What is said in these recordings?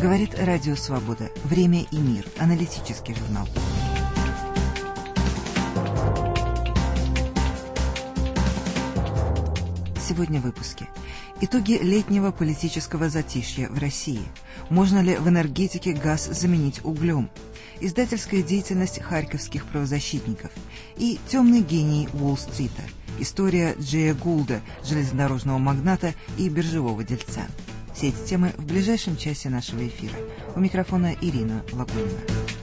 Говорит Радио Свобода. Время и мир. Аналитический журнал. Сегодня в выпуске. Итоги летнего политического затишья в России. Можно ли в энергетике газ заменить углем? Издательская деятельность харьковских правозащитников. И темный гений Уолл-стрита. История Джея Гулда, железнодорожного магната и биржевого дельца. Все эти темы в ближайшем часе нашего эфира. У микрофона Ирина Лагунина.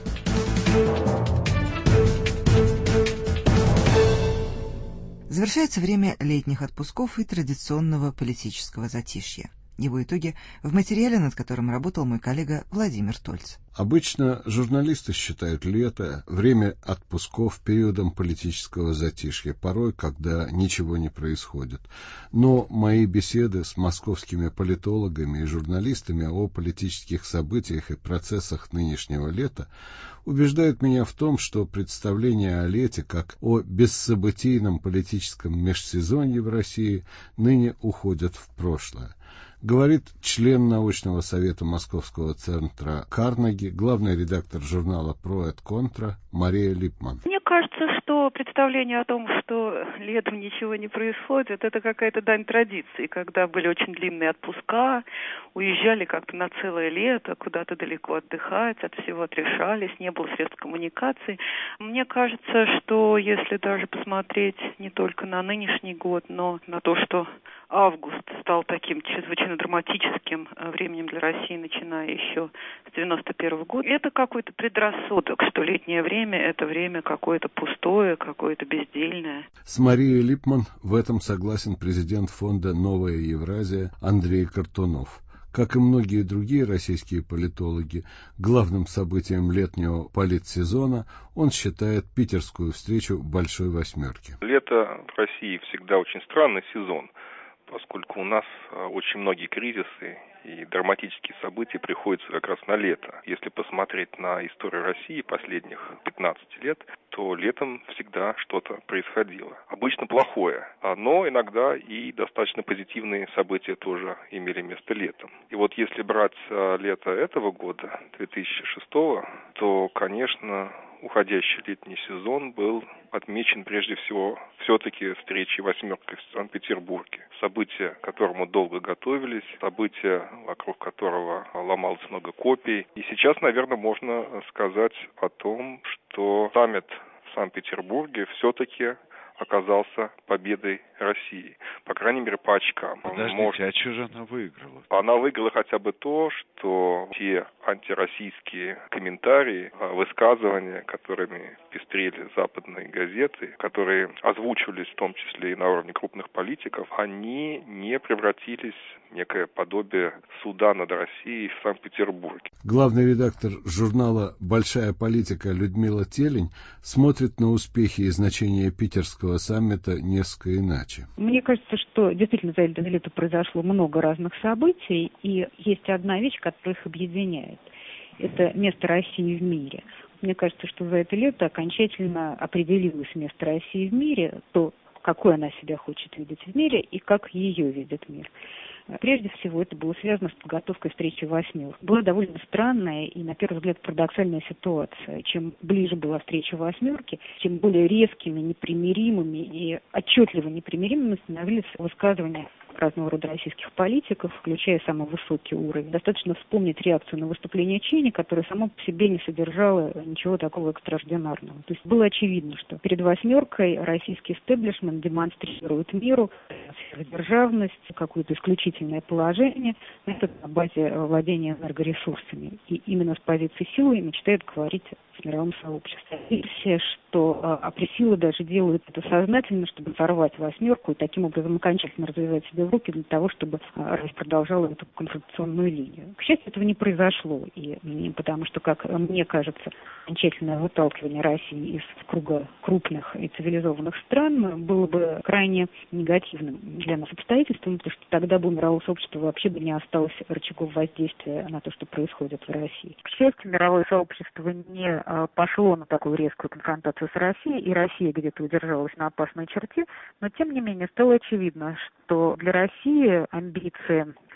Завершается время летних отпусков и традиционного политического затишья. Его итоги в материале, над которым работал мой коллега Владимир Тольц. Обычно журналисты считают лето, время отпусков, периодом политического затишья, порой, когда ничего не происходит. Но мои беседы с московскими политологами и журналистами о политических событиях и процессах нынешнего лета убеждают меня в том, что представления о лете как о бессобытийном политическом межсезонье в России ныне уходят в прошлое. Говорит член научного совета Московского центра Карнеги, главный редактор журнала «Про et Contra» Мария Липман. Мне кажется, что представление о том, что летом ничего не происходит, это какая-то дань традиции, когда были очень длинные отпуска, уезжали как-то на целое лето, куда-то далеко отдыхать, от всего отрешались, не было средств коммуникации. Мне кажется, что если даже посмотреть не только на нынешний год, но на то, что август стал таким чрезвычайно драматическим временем для России, начиная еще с 91 года, это какой-то предрассудок, что летнее время – это время какое-то пустое, какое-то бездельное. С Марией Липман в этом согласен президент фонда «Новая Евразия» Андрей Картунов. Как и многие другие российские политологи, главным событием летнего политсезона он считает питерскую встречу Большой Восьмерки. Лето в России всегда очень странный сезон, поскольку у нас очень многие кризисы и драматические события приходятся как раз на лето. Если посмотреть на историю России последних 15 лет, то летом всегда что-то происходило. Обычно плохое, но иногда и достаточно позитивные события тоже имели место летом. И вот если брать лето этого года, 2006, то, конечно, уходящий летний сезон был отмечен прежде всего все-таки встречей «восьмеркой» в Санкт-Петербурге. Событие, к которому долго готовились, событие, вокруг которого ломалось много копий. И сейчас, наверное, можно сказать о том, что саммит в Санкт-Петербурге все-таки оказался победой России. По крайней мере, по очкам. Подождите, а что же она выиграла? Она выиграла хотя бы то, что те антироссийские комментарии, высказывания, которыми пестрели западные газеты, которые озвучивались в том числе и на уровне крупных политиков, они не превратились в некое подобие суда над Россией в Санкт-Петербурге. Главный редактор журнала «Большая политика» Людмила Телень смотрит на успехи и значение питерского саммита несколько иначе. Мне кажется, что действительно за это лето произошло много разных событий, и есть одна вещь, которая их объединяет. Это место России в мире. Мне кажется, что за это лето окончательно определилось место России в мире, то, какой она себя хочет видеть в мире и как ее видит мир. Прежде всего, это было связано с подготовкой встречи «восьмерки». Была довольно странная и, на первый взгляд, парадоксальная ситуация. Чем ближе была встреча «восьмерки», тем более резкими, непримиримыми и отчетливо непримиримыми становились высказывания разного рода российских политиков, включая самый высокий уровень. Достаточно вспомнить реакцию на выступление Чейни, которое само по себе не содержало ничего такого экстраординарного. То есть было очевидно, что перед «восьмеркой» российский истеблишмент демонстрирует миру державность, какое-то исключительное положение, это на базе владения энергоресурсами. И именно с позиции силы мечтает говорить с мировым сообществом. Версия, что пресилы даже делают это сознательно, чтобы сорвать «восьмерку и таким образом окончательно развивать себе в руки для того, чтобы Россия продолжала эту конфронтационную линию. К счастью, этого не произошло, и потому что, как мне кажется, окончательное выталкивание России из круга крупных и цивилизованных стран было бы крайне негативным для нас обстоятельством, потому что тогда бы у мирового сообщества вообще бы не осталось рычагов воздействия на то, что происходит в России. К счастью, мировое сообщество не пошло на такую резкую конфронтацию с Россией, и Россия где-то удержалась на опасной черте, но тем не менее стало очевидно, что для России амбиции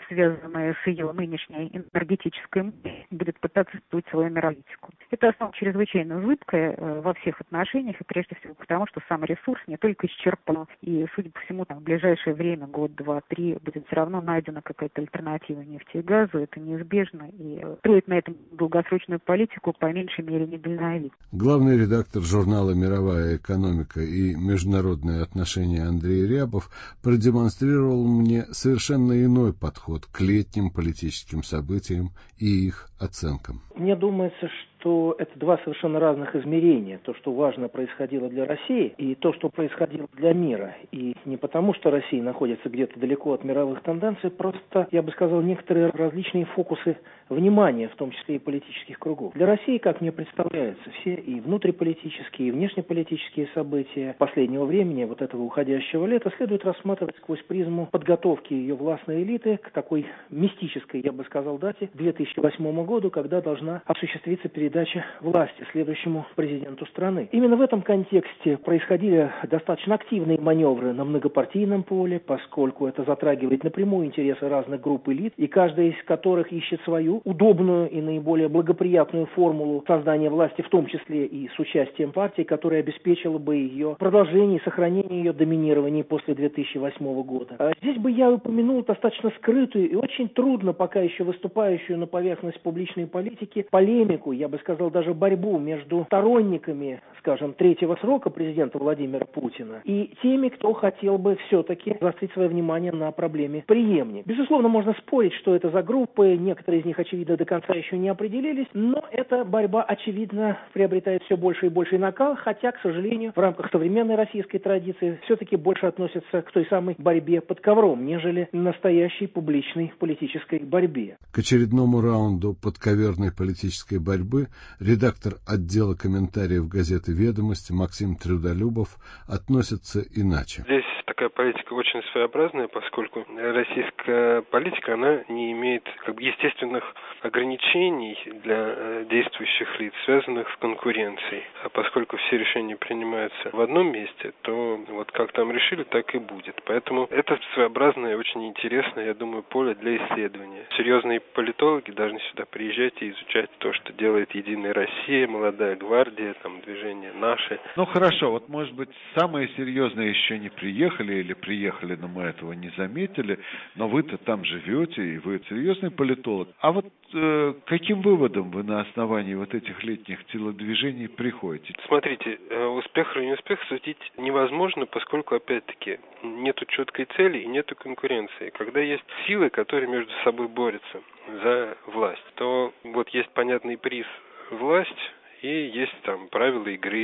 связанная с ее нынешней энергетической моделью, будет пытаться строить свою мировполитику. Эта основа чрезвычайно зыбкая во всех отношениях, и прежде всего потому, что сам ресурс не только исчерпан, и, судя по всему, в ближайшее время, год, два, три, будет все равно найдена какая-то альтернатива нефти и газу. Это неизбежно, и строить на этом долгосрочную политику по меньшей мере недальновидно. Главный редактор журнала «Мировая экономика и международные отношения» Андрей Рябов продемонстрировал мне совершенно иной подход к летним политическим событиям и их оценкам. Мне думается, что это два совершенно разных измерения. То, что важно происходило для России, и то, что происходило для мира. И не потому, что Россия находится где-то далеко от мировых тенденций, просто, я бы сказал, некоторые различные фокусы внимания, в том числе и политических кругов. Для России, как мне представляется, все и внутриполитические, и внешнеполитические события последнего времени, вот этого уходящего лета, следует рассматривать сквозь призму подготовки ее властной элиты к такой мистической, я бы сказал, дате, 2008 году, когда должна осуществиться передача власти следующему президенту страны. Именно в этом контексте происходили достаточно активные маневры на многопартийном поле, поскольку это затрагивает напрямую интересы разных групп элит, и каждая из которых ищет свою удобную и наиболее благоприятную формулу создания власти, в том числе и с участием партии, которая обеспечила бы ее продолжение и сохранение ее доминирования после 2008 года. Здесь бы я упомянул достаточно скрытую и очень трудно пока еще выступающую на поверхность публичной политики полемику, я бы сказал, даже борьбу между сторонниками, скажем, третьего срока президента Владимира Путина и теми, кто хотел бы все-таки заострить свое внимание на проблеме преемника. Безусловно, можно спорить, что это за группы, некоторые из них, очевидно, до конца еще не определились, но эта борьба, очевидно, приобретает все больше и больший накал, хотя, к сожалению, в рамках современной российской традиции все-таки больше относятся к той самой борьбе под ковром, нежели настоящей публичной политической борьбе. К очередному раунду подковерной политической борьбы редактор отдела комментариев газеты «Ведомости» Максим Трудолюбов относится иначе. Здесь такая политика очень своеобразная, поскольку российская политика, она не имеет естественных ограничений для действующих лиц, связанных с конкуренцией. А поскольку все решения принимаются в одном месте, то вот как там решили, так и будет. Поэтому это своеобразное и очень интересное, я думаю, поле для исследования. Серьезные политологи должны сюда приезжать и изучать то, что делает «Единая Россия», «Молодая гвардия», там, движение «Наши». Ну хорошо, вот может быть самые серьезные еще не приехали или приехали, но мы этого не заметили, но вы-то там живете, и вы серьезный политолог. А вот каким выводом вы на основании вот этих летних телодвижений приходите? Смотрите, успех или неуспех судить невозможно, поскольку, опять-таки, нету четкой цели и нету конкуренции. Когда есть силы, которые между собой борются за власть, то вот есть понятный приз власть, и есть там правила игры,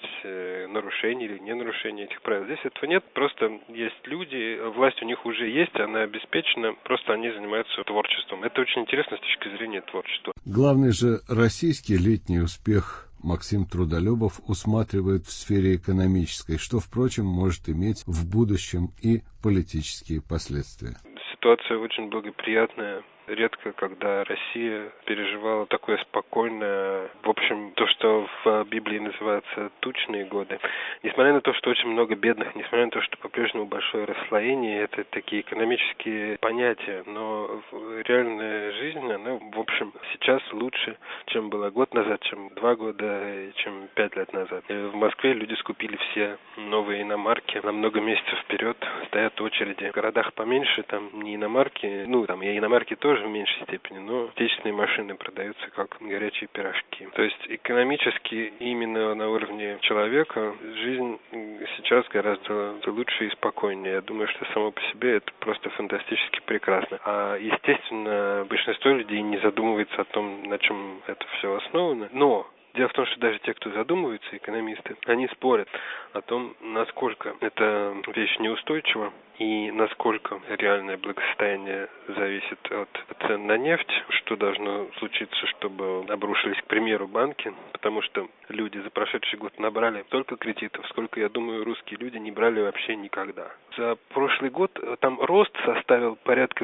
есть нарушение или не нарушение этих правил. Здесь этого нет, просто есть люди, власть у них уже есть, она обеспечена, просто они занимаются творчеством. Это очень интересно с точки зрения творчества. Главный же российский летний успех Максим Трудолюбов усматривает в сфере экономической, что, впрочем, может иметь в будущем и политические последствия. Ситуация очень благоприятная. Редко, когда Россия переживала такое спокойное, в общем, то, что в Библии называется тучные годы. Несмотря на то, что очень много бедных, несмотря на то, что по-прежнему большое расслоение, это такие экономические понятия, но реальная жизнь, она, в общем, сейчас лучше, чем была год назад, чем 2 года, чем 5 лет назад. В Москве люди скупили все новые иномарки на много месяцев вперед, стоят очереди. В городах поменьше, там не иномарки, ну, там и иномарки тоже в меньшей степени, но отечественные машины продаются как горячие пирожки. То есть экономически именно на уровне человека жизнь сейчас гораздо лучше и спокойнее. Я думаю, что само по себе это просто фантастически прекрасно. А естественно, большинство людей не задумывается о том, на чем это все основано. Но дело в том, что даже те, кто задумываются, экономисты, они спорят о том, насколько эта вещь неустойчива и насколько реальное благосостояние зависит от цен на нефть, что должно случиться, чтобы обрушились, к примеру, банки, потому что люди за прошедший год набрали столько кредитов, сколько, я думаю, русские люди не брали вообще никогда. За прошлый год там рост составил порядка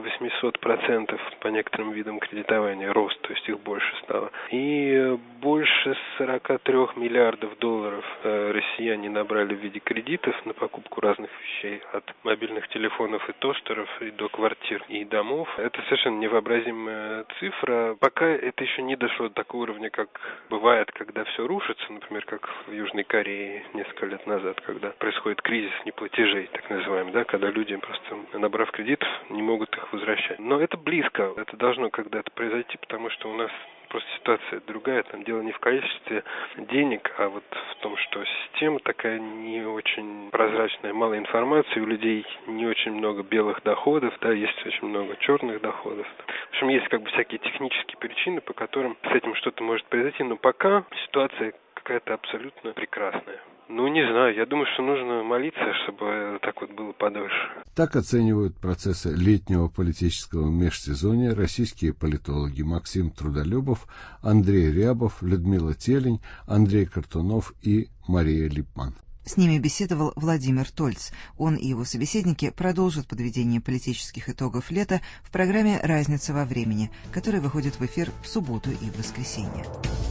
800% по некоторым видам кредитования, рост, то есть их больше стало. И больше 43 миллиардов долларов россияне набрали в виде кредитов на покупку разных вещей, от мобильных мобильных телефонов и тостеров, и до квартир, и домов. Это совершенно невообразимая цифра. Пока это еще не дошло до такого уровня, как бывает, когда все рушится, например, как в Южной Корее несколько лет назад, когда происходит кризис неплатежей, так называемый, да, когда люди просто, набрав кредитов, не могут их возвращать. Но это близко, это должно когда-то произойти, потому что у нас просто ситуация другая, там дело не в количестве денег, а вот в том, что система такая не очень прозрачная, мало информации, у людей не очень много белых доходов, да, есть очень много черных доходов. В общем, есть как бы всякие технические причины, по которым с этим что-то может произойти, но пока ситуация какая-то абсолютно прекрасная. Ну, не знаю, я думаю, что нужно молиться, чтобы так вот было подольше. Так оценивают процессы летнего политического межсезонья российские политологи Максим Трудолюбов, Андрей Рябов, Людмила Телень, Андрей Картунов и Мария Липман. С ними беседовал Владимир Тольц. Он и его собеседники продолжат подведение политических итогов лета в программе «Разница во времени», которая выходит в эфир в субботу и в воскресенье.